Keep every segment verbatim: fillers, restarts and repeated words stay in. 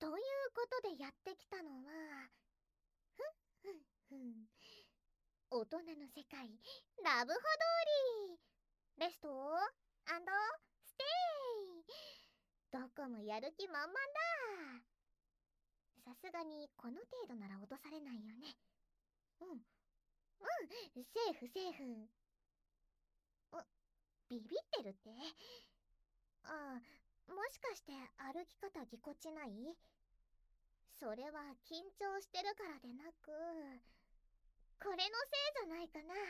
ということでやってきたのは、ふんふんふん、大人の世界ラブホ通りレストステイ。どこもやる気満々だ。さすがにこの程度なら落とされないよね。うんうん、セーフセーフ。あ、ビビってるって？ああ、もしかして歩き方ぎこちない？それは緊張してるからでなく、これのせいじゃないかな。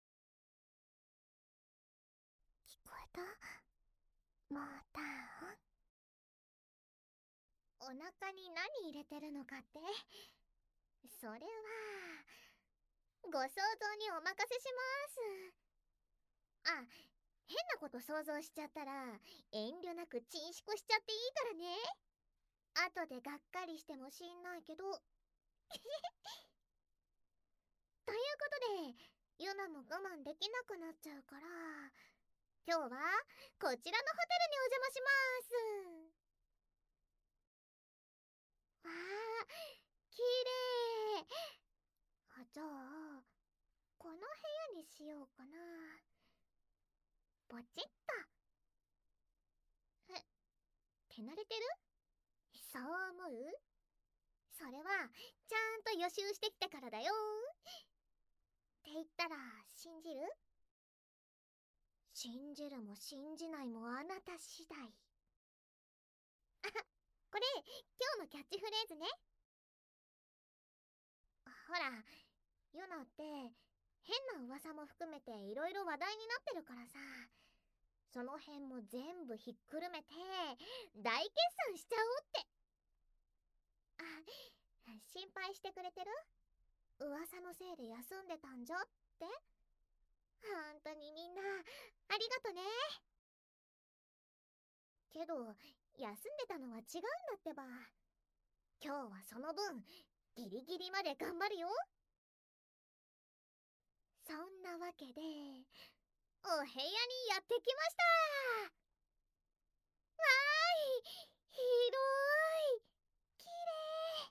聞こえた？モーターン。お腹に何入れてるのかって？それはご想像にお任せします。あ、変なこと想像しちゃったら遠慮なくチンシコしちゃっていいからね。後でがっかりしてもしんないけど。ということで、ユナも我慢できなくなっちゃうから、今日はこちらのホテルにお邪魔します。わあ、きれい。あ、じゃあこの部屋にしようかな。ポチッと。え、手慣れてる？そう思う？それはちゃんと予習してきたからだよ。って言ったら信じる？信じるも信じないもあなた次第。あ、これ今日のキャッチフレーズね。ほら、ユナって変な噂も含めていろいろ話題になってるからさ、その辺も全部ひっくるめて大決算しちゃおうって。あ、心配してくれてる？噂のせいで休んでたんじゃって？ほんとにみんなありがとね。けど休んでたのは違うんだってば。今日はその分ギリギリまで頑張るよ。そんなわけでお部屋にやってきました。わーい、広い、きれ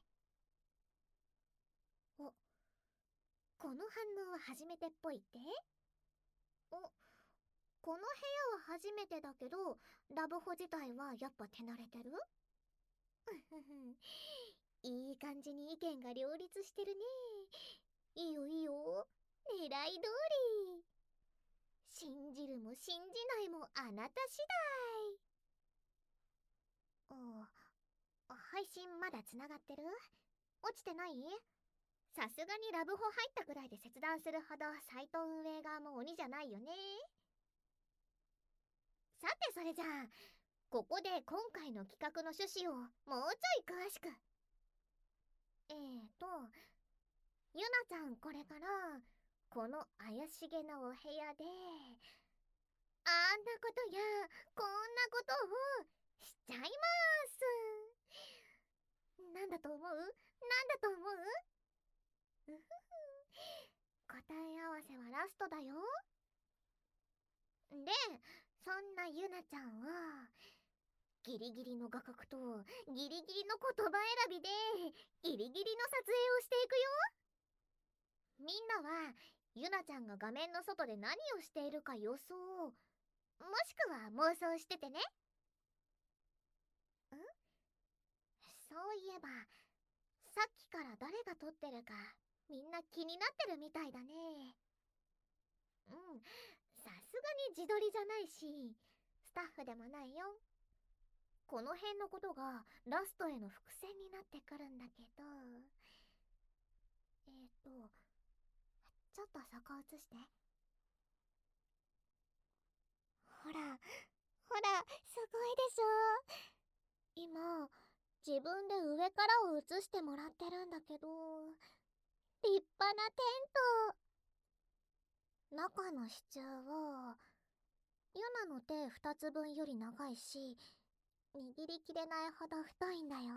い。お、この反応は初めてっぽいって？お、この部屋は初めてだけど、ラブホ自体はやっぱ手慣れてる？いい感じに意見が両立してるね。いいよいいよ、狙い通り。信じるも信じないもあなた次第。あ、配信まだつながってる？落ちてない？さすがにラブホ入ったくらいで切断するほどサイト運営側も鬼じゃないよね。さてそれじゃあ、ここで今回の企画の趣旨をもうちょい詳しく。えーとユナちゃん、これからこの怪しげなお部屋であんなことやこんなことをしちゃいます。なんだと思う？なんだと思う？うふふ、答え合わせはラストだよ。で、そんなユナちゃんはギリギリの画角とギリギリの言葉選びでギリギリの撮影をしていくよ。みんなはユナちゃんが画面の外で何をしているか予想、もしくは妄想しててね。ん？そういえばさっきから誰が撮ってるかみんな気になってるみたいだね。うん、さすがに自撮りじゃないしスタッフでもないよ。この辺のことがラストへの伏線になってくるんだけど、えっとちょっとそこ映して。ほらほら、すごいでしょ。今自分で上からを映してもらってるんだけど、立派なテント。中の支柱はユナの手ふたつぶんより長いし握りきれないほど太いんだよ。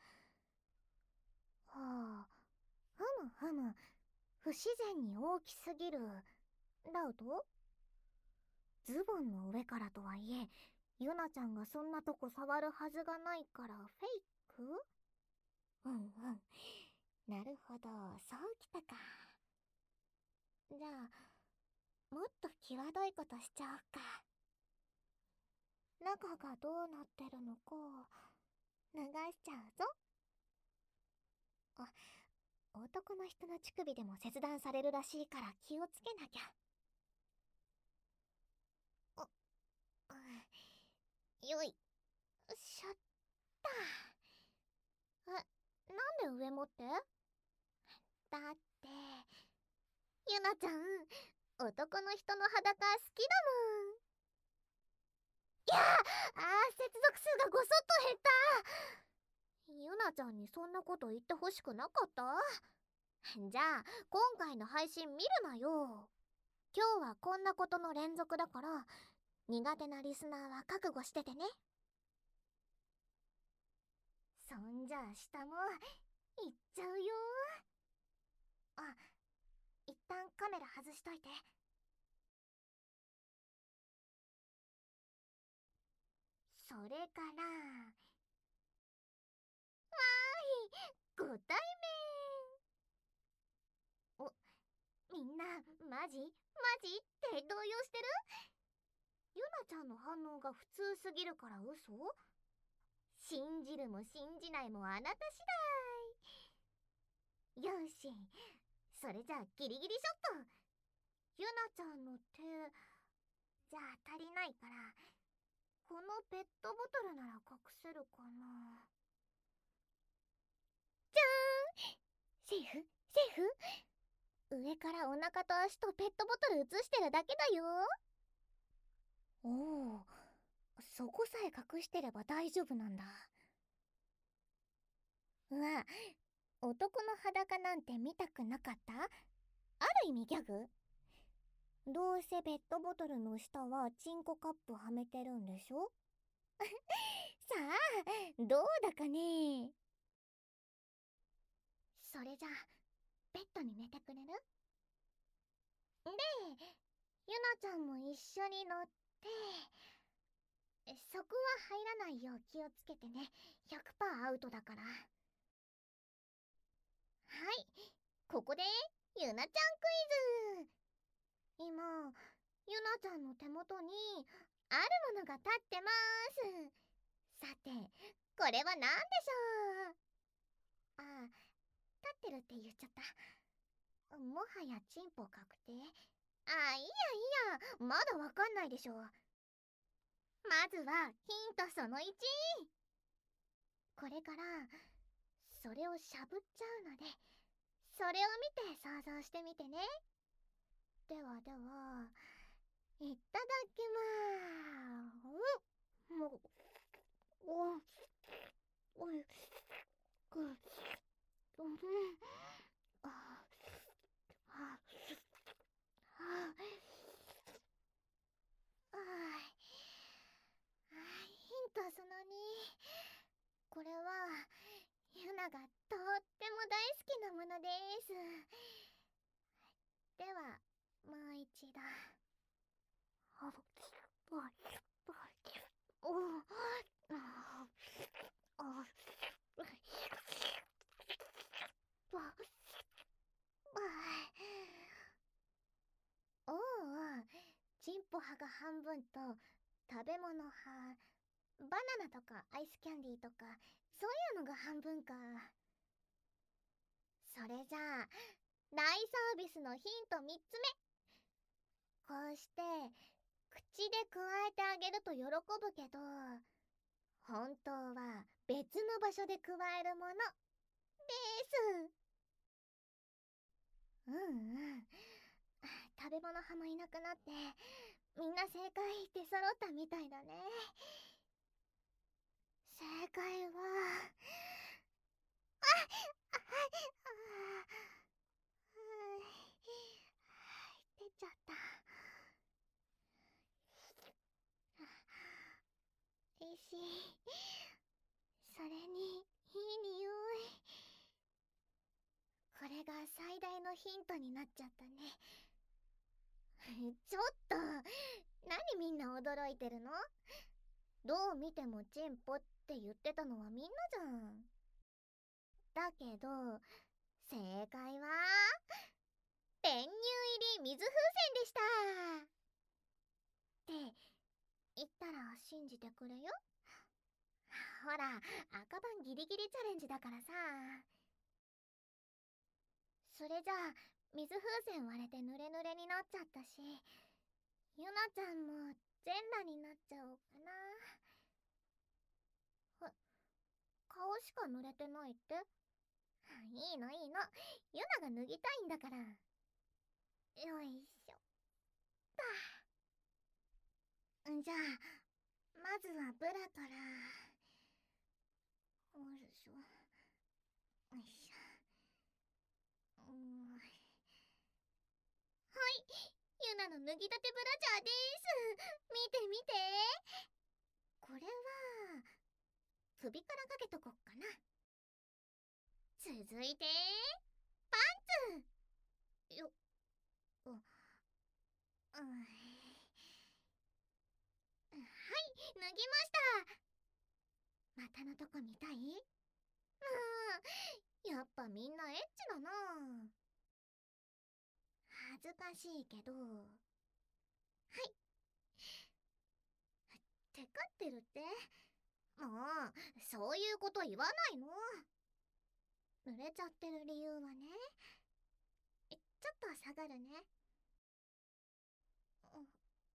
はあ、ふむふむ、不自然に大きすぎる。ラウト？ズボンの上からとはいえユナちゃんがそんなとこ触るはずがないからフェイク？ うんうん。なるほど、そうきたか。じゃあ、もっと際どいことしちゃおうか。中がどうなってるのか、流しちゃうぞ。あ、男の人の乳首でも切断されるらしいから気をつけなきゃ。あ、うん、よいしょった。え、なんで上持って？だって、ゆなちゃん、男の人の裸好きだもん。いやー、あー、接続数がごそっと減った。ゆなちゃんにそんなこと言ってほしくなかった？じゃあ、今回の配信見るなよ。今日はこんなことの連続だから、苦手なリスナーは覚悟しててね。そんじゃあ下もいっちゃうよ。あ、一旦カメラ外しといて。それから、わーい、ご対面。お、みんなマジマジって動揺してる？ゆなちゃんの反応が普通すぎるから嘘？信じるも信じないもあなた次第。よし、それじゃあギリギリショット。ゆなちゃんの手じゃあ足りないから、このペットボトルなら隠せるかな。じゃーん、セーフセーフ。上からお腹と足とペットボトル映してるだけだよ。おお、そこさえ隠してれば大丈夫なんだ。うわ、男の裸なんて見たくなかった？ある意味ギャグ？どうせペットボトルの下はチンコカップはめてるんでしょ？さあ、どうだかね。それじゃあ、ベッドに寝てくれる？で、ゆなちゃんも一緒に乗って、そこは入らないよう気をつけてね。ひゃくパーセントアウトだから。はい、ここでゆなちゃんクイズ。今、ゆなちゃんの手元にあるものが立ってます。さて、これは何でしょう？あ、立ってるって言っちゃった。もはやチンポ確定？あ、いいやいいや、まだわかんないでしょ。まずはヒントそのいち。これからそれをしゃぶっちゃうので、それを見て想像してみてね。ではでは、いただきまーす。もう、お、おい、く、うん、あ、あ、あ、あ、ヒントそのに。これはユナがとっても大好きなものです。ではもう一度。あ、お、あ、おお、チンポ派が半分と食べ物派、バナナとかアイスキャンディーとかそういうのが半分か。それじゃあ大サービスのヒントみっつめ。こうして口でくわえてあげると喜ぶけど、本当は別の場所でくわえるものです。うんうん、食べ物派もいなくなってみんな正解出揃ったみたいだね。正解は、あ、あ、あ、出ちゃった。いいし、それにいい匂い。これが最大のヒントになっちゃったね。ちょっと、何みんな驚いてるの？どう見てもチンポって言ってたのはみんなじゃん。 だけど正解は練乳入り水風船でした。って言ったら信じてくれよ。ほら、赤番ギリギリチャレンジだからさ。それじゃあ水風船割れて濡れ濡れになっちゃったし、ゆなちゃんも全裸になっちゃおうかな。は、顔しか濡れてないって？いいのいいの、ゆなが脱ぎたいんだから。よいしょ。だ。じゃあまずはブラから。よいしょよいしょ。うん、はい、ゆなの脱ぎたてブラジャーです。見て見て。これは首からかけとこっかな。続いてパンツよ。う、うん、はい、脱ぎました。股のとこ見たい？うん、やっぱみんなエッチだな。恥ずかしいけど、はい。テカってるって？もうそういうこと言わないの。濡れちゃってる理由はね、ちょっと下がるね。うん、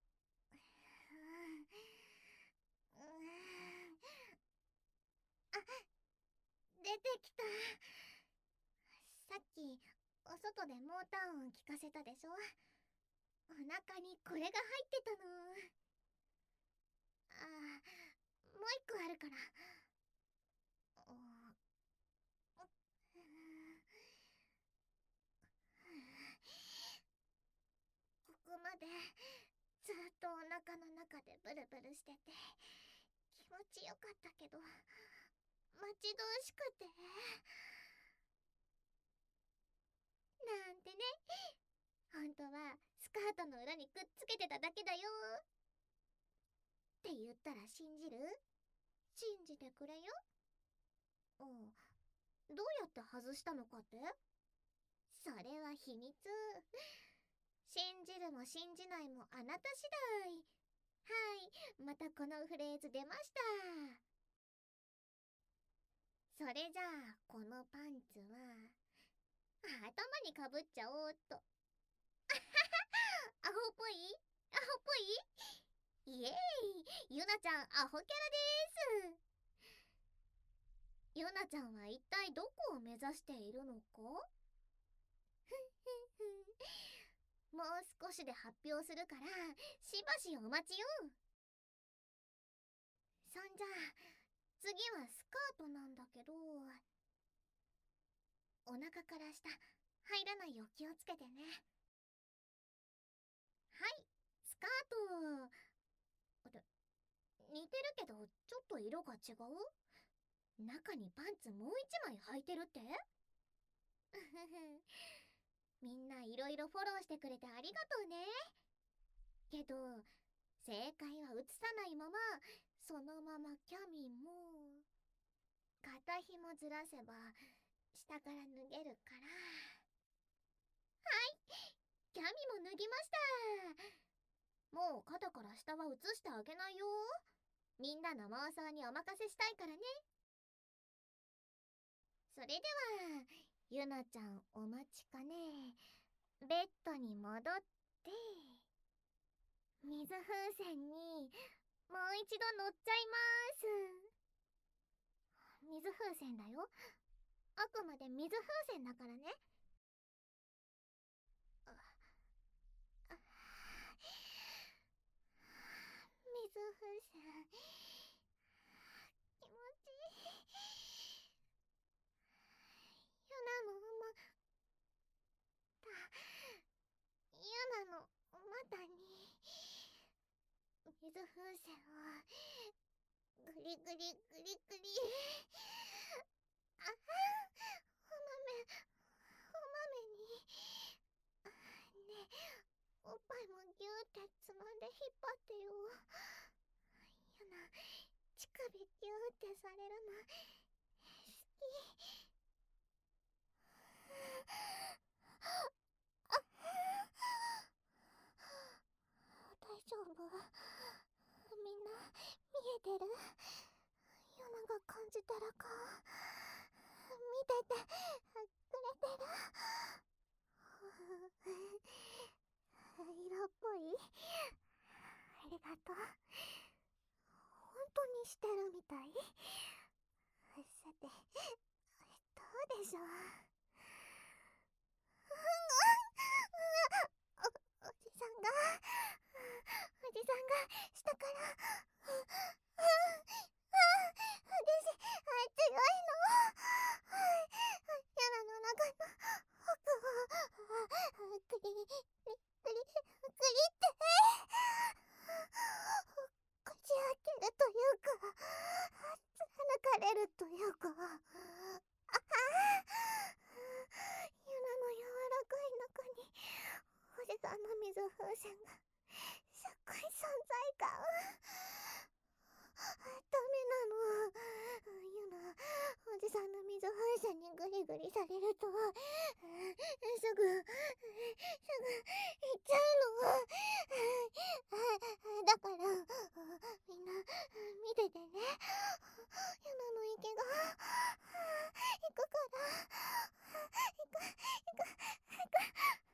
うん、あ、出てきた。さっきお外でモーター音聞かせたでしょ。お腹にこれが入ってたの。あー、もう一個あるから。お、ここまでずっとお腹の中でブルブルしてて気持ちよかったけど、待ち遠しくて。なんてね。本当はスカートの裏にくっつけてただけだよって言ったら信じる？信じてくれよ。おう、どうやって外したのかって？それは秘密。信じるも信じないもあなた次第。はい、またこのフレーズ出ました。それじゃあこのパンツは頭にかぶっちゃおうっと。アホっぽい？アホっぽい？イエーイ、ゆなちゃんアホキャラです。ゆなちゃんは一体どこを目指しているのか？もう少しで発表するからしばしお待ちよ。そんじゃ次はスカートなんだけど、お腹から下入らないよう気をつけてね。はい、スカート。あれ、似てるけどちょっと色が違う？中にパンツもう一枚履いてるって？みんないろいろフォローしてくれてありがとうね。けど正解は映さないままそのままキャミも肩紐ずらせば下から脱げるから。はい、キャミも脱ぎました。もう肩から下は映してあげないよ。みんなの妄想にお任せしたいからね。それではゆなちゃんお待ちかね。ベッドに戻って水風船にもう一度乗っちゃいます。水風船だよ。あくまで水風船だからね。ああ、水風船気持ちいい。ユナのまたユナの股に水風船をグリグリグリグリ。あ、お豆お豆に。ねえ、おっぱいもギューってつまんで引っ張ってよ。ユナ、乳首ギューってされるの好き。 感じてるか見ててくれてる。色っぽい。ありがとう。本当にしてるみたい。さて、どうでしょう。お、おじさんが、おじさんが下から、あ、激しい、強いの。キャラの中の奥を、クリ、クリ、クリ、クリって、こじ開けるというか、貫かれるというか、ああ、ユナの柔らかい中に、おじさんの水風船が、すっごい存在感。ダメなの。ユナ、おじさんの水風船にグリグリされると、すぐ、すぐ、行っちゃうの。だから、みんな、見ててね。ユナの息が、行くから、行く、行く、行く、行く。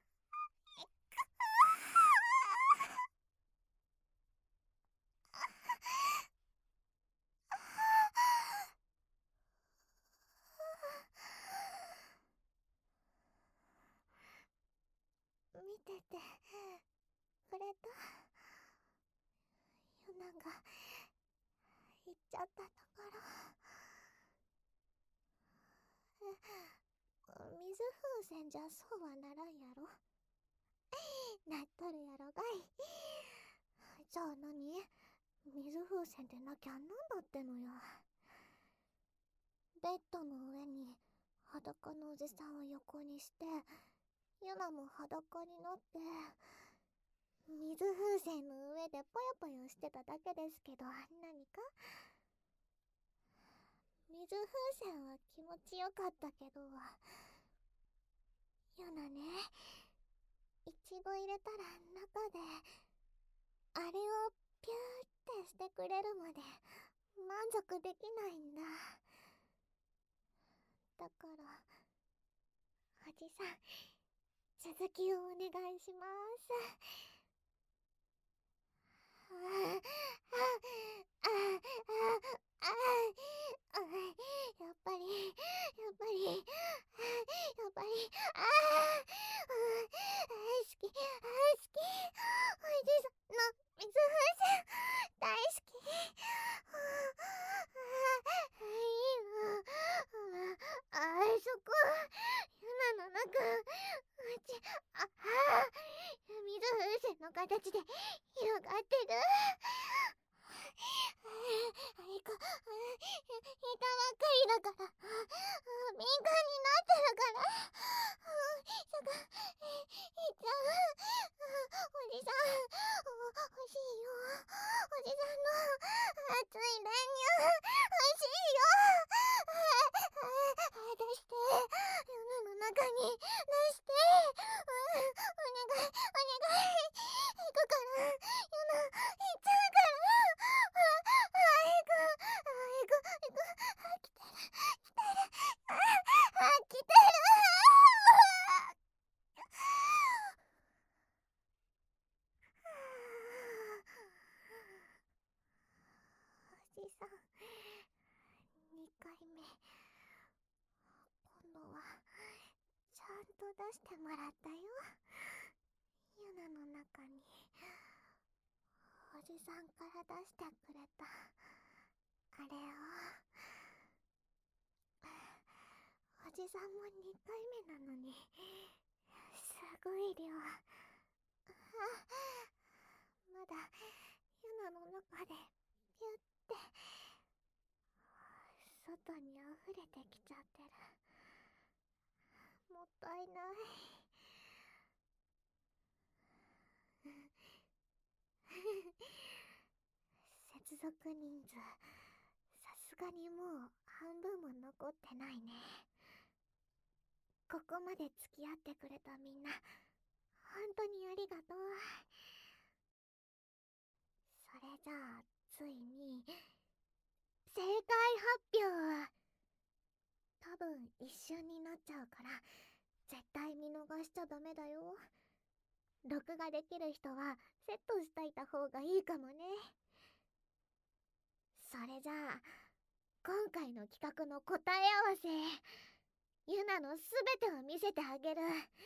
見ててくれた。ユナが行っちゃったところ、水風船じゃそうはならんやろ。なっとるやろがい。じゃあ何？水風船でなきゃなんだってのよ。ベッドの上に裸のおじさんを横にして、ユナも裸になって、水風船の上でぽよぽよしてただけですけど、何か？水風船は気持ちよかったけど、ユナね、一度入れたら中で、あれをピューってしてくれるまで満足できないんだ。だから、おじさん、続きをお願いします。ああ、ああ、ああ、ああ、やっぱり、やっぱり、やっぱり、ああ、好き、好き、おじさんの水風船、大好き。いいの。あそこ、ユナの中、うち、ああ、水風船の形で広がってる。あいこ、板ばっかりだから、敏感になってるから、すぐ、いっちゃう。おじさん、欲しいよ。おじさんの熱い練乳、欲しいよ。出して、世の中に出して、お願い、お願い、行くから、ユナ、行っちゃうから。あ、行く、行く、行く、来てる、来てる、あ、来てる。おじさん、にかいめ、今度はちゃんと出してもらったよ。ユナの中におじさんから出してくれたあれを。おじさんもにかいめなのに、すごい量。あ、まだユナの中でピュって外に溢れてきちゃってる。もったいない。接続人数、さすがにもう半分も残ってないね。ここまで付き合ってくれたみんな、本当にありがとう。それじゃあ、ついに、 正解発表。多分一瞬になっちゃうから絶対見逃しちゃダメだよ。録画できる人はセットしといた方がいいかもね。それじゃあ今回の企画の答え合わせ、ユナのすべてを見せてあげる。